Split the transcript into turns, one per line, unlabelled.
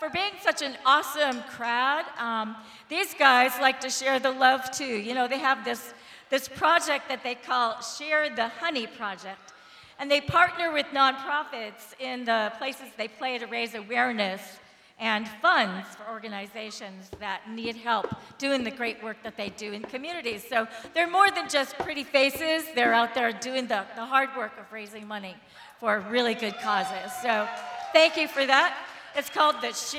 For being such an awesome crowd. These guys like to share the love too. You know, they have this project that they call Share the Honey Project. And they partner with nonprofits in the places they play to raise awareness and funds for organizations that need help doing the great work that they do in communities. So they're more than just pretty faces. They're out there doing the hard work of raising money for really good causes. So thank you for that. It's called the Share